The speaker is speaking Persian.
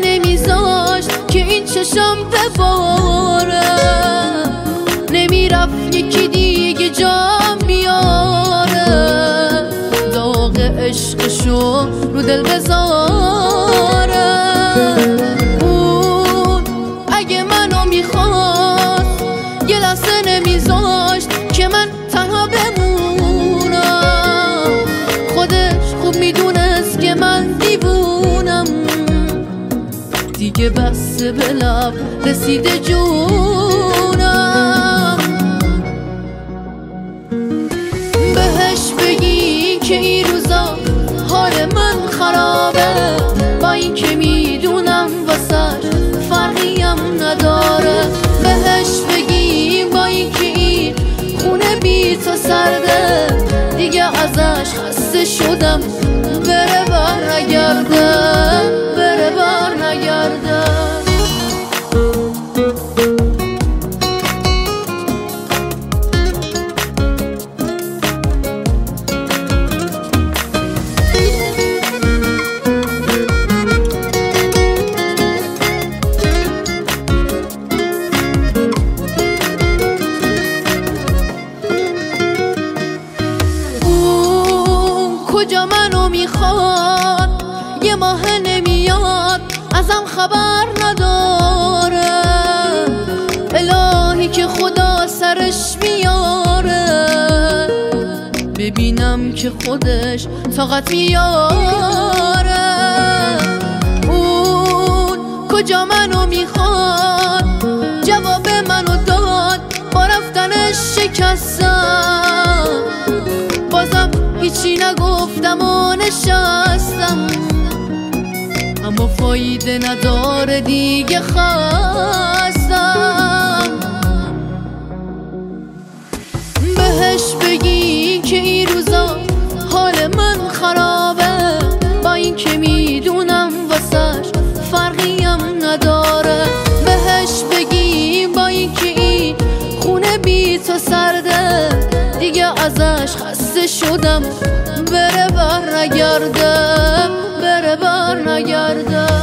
نمیذاشت که این چشم بباره، نمیرفت یکی دیگه جام بیاره، داغ عشقشو رو دل بذاره. اون اگه منو میخواست یه لحظه نمیذاشت که من تنها بمونم، خودش خوب میدونست که من دیوونم، دیگه بس به لب رسیده جونم. بهش بگی که این روزا حال من خرابه، با این که میدونم واسش فرقیم نداره. بهش بگی با این که این خونه بی تو سرده، دیگه ازش خسته شدم، بره بر نگرده، بره بر نگرده. کجا منو میخواد یه ماه نمیاد، ازم خبر نداره، الهی که خدا سرش میاره، ببینم که خودش طاقت میاره. اون کجا منو میخواد جواب منو داد، با رفتنش شکستم، بازم هیچی نگفتم و نشستم، اما فایده نداره دیگه خستم. بهش بگی که این روزا حال من خرابه، با این که میدونم واسش فرقیم نداره. بهش بگی با این که این خونه بی تو سرده، دیگه ازش خسته شدم، بره بر نگرده، بره بر نگرده.